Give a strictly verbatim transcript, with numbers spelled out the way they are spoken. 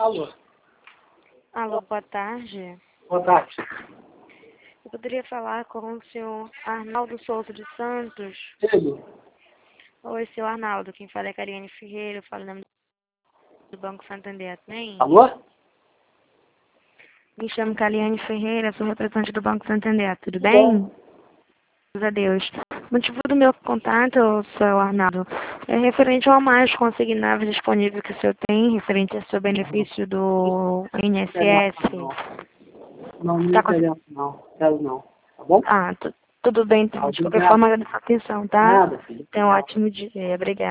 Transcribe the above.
Alô. Alô, boa tarde. Boa tarde. Eu poderia falar com o senhor Arnaldo Souza de Santos? Ele? Oi, senhor Arnaldo. Quem fala é Cariane Ferreira. Eu falo em nome do Banco Santander. Tem? Alô? Me chamo Cariane Ferreira. Sou representante do Banco Santander. Tudo Tudo bem? bom? Graças a Deus. O motivo do meu contato, senhor Arnaldo, é referente ao mais consignável disponível que o senhor tem, referente ao seu benefício do I N S S. Não, não me Tá cons... interessa não. Quero não. Tá bom? Ah, tu- tudo bem então. De qualquer Obrigado. forma, agradeço a atenção, tá? Nada, filho. Tenha um ótimo dia. Obrigada.